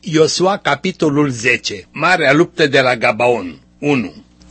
Iosua, capitolul 10. Marea luptă de la Gabaon. 1.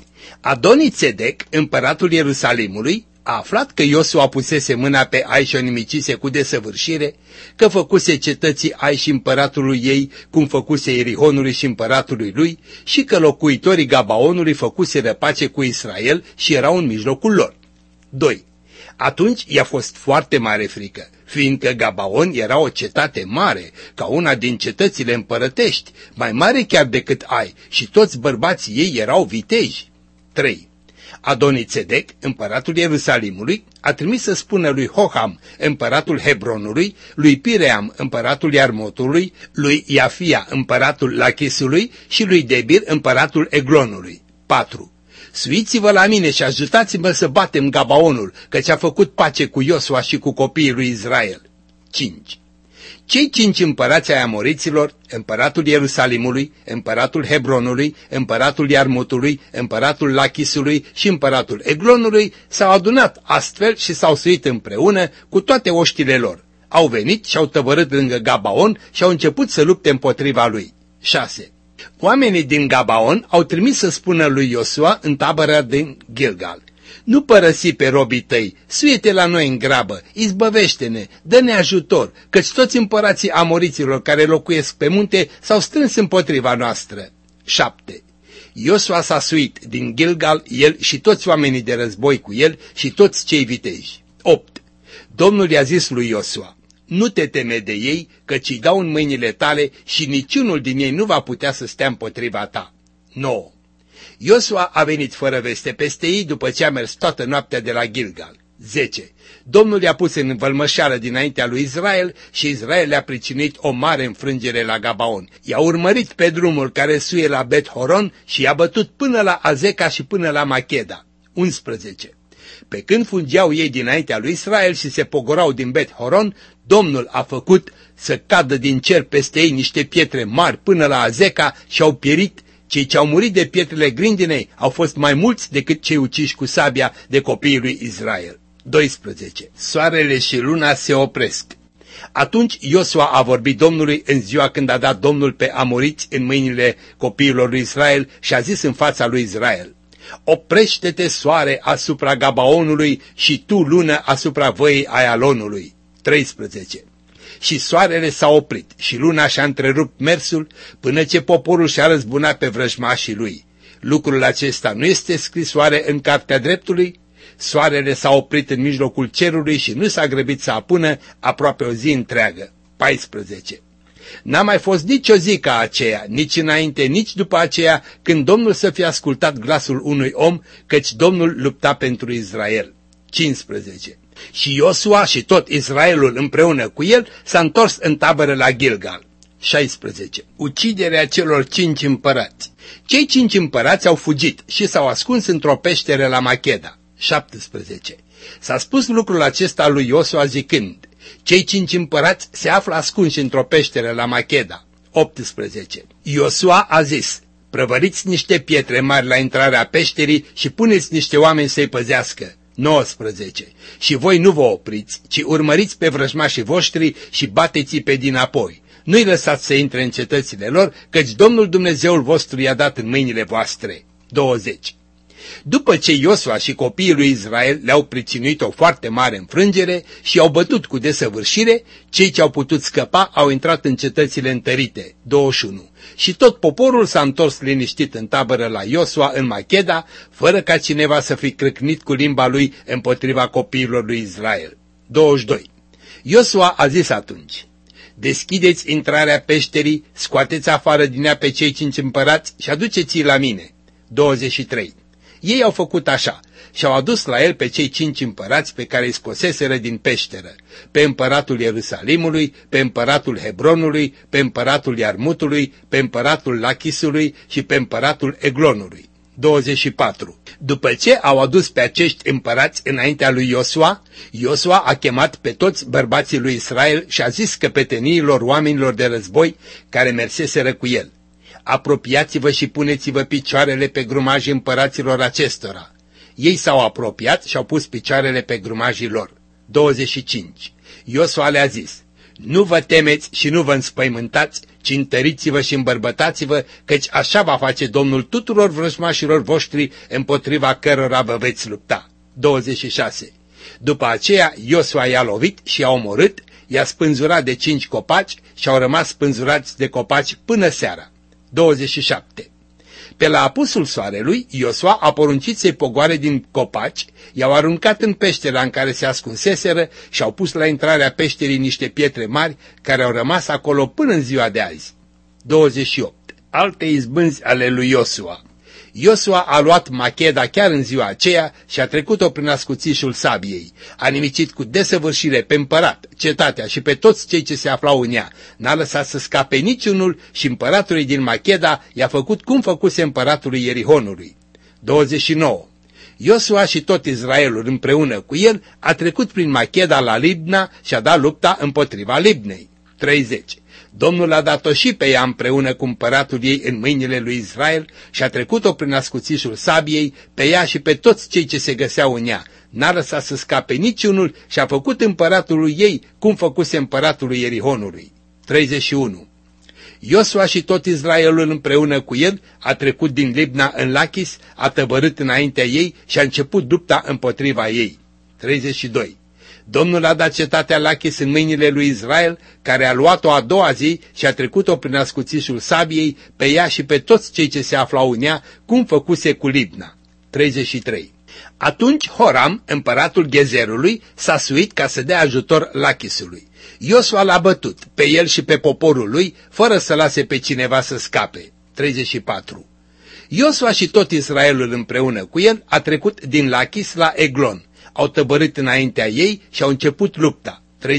Adoni-Țedec, împăratul Ierusalimului, a aflat că Iosua pusese mâna pe Ai și o nimicise cu desăvârșire, că făcuse cetății Ai și împăratului ei, cum făcuse Ierihonului și împăratului lui, și că locuitorii Gabaonului făcuseră pace cu Israel și erau în mijlocul lor. 2. Atunci i-a fost foarte mare frică, fiindcă Gabaon era o cetate mare, ca una din cetățile împărătești, mai mare chiar decât Ai, și toți bărbații ei erau viteji. 3. Adoni-Țedec, împăratul Ierusalimului, a trimis să spună lui Hoham, împăratul Hebronului, lui Piream, împăratul Iarmotului, lui Iafia, împăratul Lachisului și lui Debir, împăratul Eglonului. 4. Suiți-vă la mine și ajutați-mă să batem Gabaonul, căci a făcut pace cu Iosua și cu copiii lui Israel. 5. Cei 5 împărați ai amoriților, împăratul Ierusalimului, împăratul Hebronului, împăratul Iarmutului, împăratul Lachisului și împăratul Eglonului, s-au adunat astfel și s-au suit împreună cu toate oștile lor. Au venit și au tăvărât lângă Gabaon și au început să lupte împotriva lui. 6. Oamenii din Gabaon au trimis să spună lui Iosua în tabăra din Gilgal: nu părăsi pe robii tăi, suie-te la noi în grabă, izbăvește-ne, dă-ne ajutor, căci toți împărații amoriților care locuiesc pe munte s-au strâns împotriva noastră. 7. Iosua s-a suit din Gilgal, el și toți oamenii de război cu el și toți cei viteji. 8. Domnul i-a zis lui Iosua: nu te teme de ei, căci îi dau în mâinile tale și niciunul din ei nu va putea să stea împotriva ta. 9. Iosua a venit fără veste peste ei după ce a mers toată noaptea de la Gilgal. 10. Domnul i-a pus în învălmășeală dinaintea lui Israel și Israel le-a pricinuit o mare înfrângere la Gabaon. I-a urmărit pe drumul care suie la Bet-Horon și i-a bătut până la Azeca și până la Macheda. 11. Pe când fungeau ei dinaintea lui Israel și se pogorau din Bet-Horon, Domnul a făcut să cadă din cer peste ei niște pietre mari până la Azeca și au pierit. Cei ce au murit de pietrele grindinei au fost mai mulți decât cei uciși cu sabia de copiii lui Israel. 12. Soarele și luna se opresc. Atunci Iosua a vorbit Domnului în ziua când a dat Domnul pe amoriți în mâinile copiilor lui Israel și a zis în fața lui Israel: oprește-te, soare, asupra Gabaonului și tu, lună, asupra văii Aialonului. 13. Și soarele s-a oprit și luna și-a întrerupt mersul până ce poporul și-a răzbunat pe vrăjmașii lui. Lucrul acesta nu este scris oare în cartea dreptului? Soarele s-a oprit în mijlocul cerului și nu s-a grăbit să apună aproape o zi întreagă. 14. N-a mai fost nici o zi ca aceea, nici înainte, nici după aceea, când Domnul să fie ascultat glasul unui om, căci Domnul lupta pentru Israel. 15. Și Iosua și tot Israelul împreună cu el s-a întors în tabără la Gilgal. 16. Uciderea celor 5 împărați. Cei 5 împărați au fugit și s-au ascuns într-o peșteră la Macheda. 17. S-a spus lucrul acesta lui Iosua zicând: cei 5 împărați se află ascunși într-o peșteră la Macheda. 18. Iosua a zis: prăvăriți niște pietre mari la intrarea peșterii și puneți niște oameni să-i păzească. 19. Și voi nu vă opriți, ci urmăriți pe vrăjmașii voștri și bateți-i pe dinapoi. Nu-i lăsați să intre în cetățile lor, căci Domnul Dumnezeul vostru i-a dat în mâinile voastre. 20. După ce Iosua și copiii lui Israel le-au pricinuit o foarte mare înfrângere și i-au bătut cu desăvârșire, cei ce au putut scăpa au intrat în cetățile întărite. 21. Și tot poporul s-a întors liniștit în tabără la Iosua în Macheda, fără ca cineva să fi crâcnit cu limba lui împotriva copiilor lui Israel. 22. Iosua a zis atunci: deschideți intrarea peșterii, scoateți afară din ea pe cei 5 împărați și aduceți-i la mine. 23. Ei au făcut așa și au adus la el pe cei 5 împărați pe care îi scoseseră din peșteră: pe împăratul Ierusalimului, pe împăratul Hebronului, pe împăratul Iarmutului, pe împăratul Lachisului și pe împăratul Eglonului. 24. După ce au adus pe acești împărați înaintea lui Iosua, Iosua a chemat pe toți bărbații lui Israel și a zis căpeteniilor oamenilor de război care merseseră cu el: apropiați-vă și puneți-vă picioarele pe grumajii împăraților acestora. Ei s-au apropiat și au pus picioarele pe grumajii lor. 25. Iosua le-a zis: nu vă temeți și nu vă înspăimântați, ci întăriți-vă și îmbărbătați-vă, căci așa va face Domnul tuturor vrăjmașilor voștri împotriva cărora vă veți lupta. 26. După aceea Iosua i-a lovit și i-a omorât, i-a spânzurat de 5 copaci și au rămas spânzurați de copaci până seara. 27. Pe la apusul soarelui, Iosua a poruncit să-i pogoare din copaci, i-au aruncat în peștera în care se ascunseseră și au pus la intrarea peșterii niște pietre mari care au rămas acolo până în ziua de azi. 28. Alte izbânzi ale lui Iosua. Iosua a luat Macheda chiar în ziua aceea și a trecut-o prin ascuțișul sabiei. A nimicit cu desăvârșire pe împărat, cetatea și pe toți cei ce se aflau în ea. N-a lăsat să scape niciunul și împăratului din Macheda i-a făcut cum făcuse împăratului Ierihonului. 29. Iosua și tot Israelul împreună cu el a trecut prin Macheda la Libna și a dat lupta împotriva Libnei. 30. Domnul a dat-o și pe ea împreună cu împăratul ei în mâinile lui Israel și a trecut-o prin ascuțișul sabiei, pe ea și pe toți cei ce se găseau în ea. N-a lăsat să scape niciunul și a făcut împăratului ei cum făcuse împăratului Ierihonului. 31. Iosua și tot Israelul împreună cu el a trecut din Libna în Lachis, a tăbărât înaintea ei și a început lupta împotriva ei. 32. Domnul a dat cetatea Lachis în mâinile lui Israel, care a luat-o a doua zi și a trecut-o prin ascuțișul sabiei, pe ea și pe toți cei ce se aflau în ea, cum făcuse cu Libna. 33. Atunci Horam, împăratul Gezerului, s-a suit ca să dea ajutor Lachisului. Iosua l-a bătut, pe el și pe poporul lui, fără să lase pe cineva să scape. 34. Iosua și tot Israelul împreună cu el a trecut din Lachis la Eglon. Au tăbărât înaintea ei și au început lupta.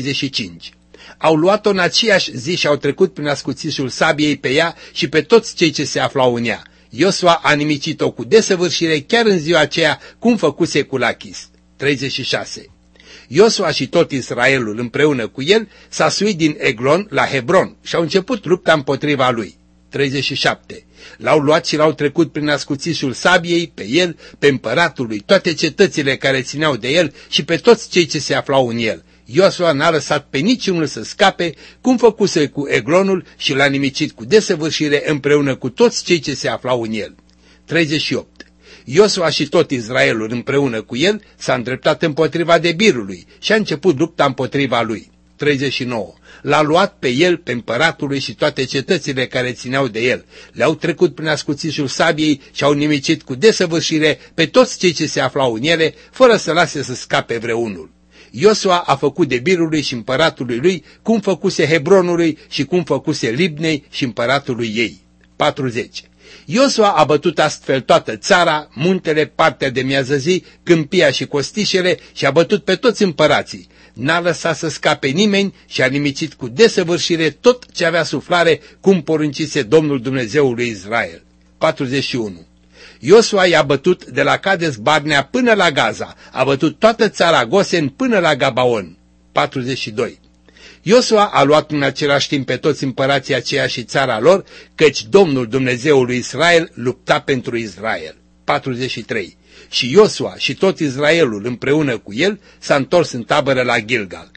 35. Au luat-o în aceeași zi și au trecut prin ascuțișul sabiei pe ea și pe toți cei ce se aflau în ea. Iosua a nimicit-o cu desăvârșire chiar în ziua aceea, cum făcuse cu Lachis. 36. Iosua și tot Israelul împreună cu el s-a suit din Eglon la Hebron și au început lupta împotriva lui. 37. L-au luat și l-au trecut prin ascuțișul sabiei, pe el, pe împăratul lui, toate cetățile care țineau de el și pe toți cei ce se aflau în el. Iosua n-a lăsat pe niciunul să scape, cum făcuse cu Eglonul și l-a nimicit cu desăvârșire împreună cu toți cei ce se aflau în el. 38. Iosua și tot Israelul împreună cu el s-a îndreptat împotriva Debirului și a început lupta împotriva lui. 39. L-a luat pe el, pe împăratul lui și toate cetățile care țineau de el. Le-au trecut prin ascuțișul sabiei și au nimicit cu desăvârșire pe toți cei ce se aflau în ele, fără să lase să scape vreunul. Iosua a făcut Debirului și împăratului lui cum făcuse Hebronului și cum făcuse Libnei și împăratului ei. 40. Iosua a bătut astfel toată țara, muntele, partea de miază zi, câmpia și costișele și a bătut pe toți împărații. N-a lăsat să scape nimeni și a nimicit cu desăvârșire tot ce avea suflare, cum poruncise Domnul Dumnezeul lui Israel. 41. Iosua i-a bătut de la Cades Barnea până la Gaza, a bătut toată țara Gosen până la Gabaon. 42. Iosua a luat în același timp pe toți împărații aceia și țara lor, căci Domnul Dumnezeul lui Israel lupta pentru Israel. 43. Și Iosua și tot Israelul împreună cu el s-a întors în tabără la Gilgal.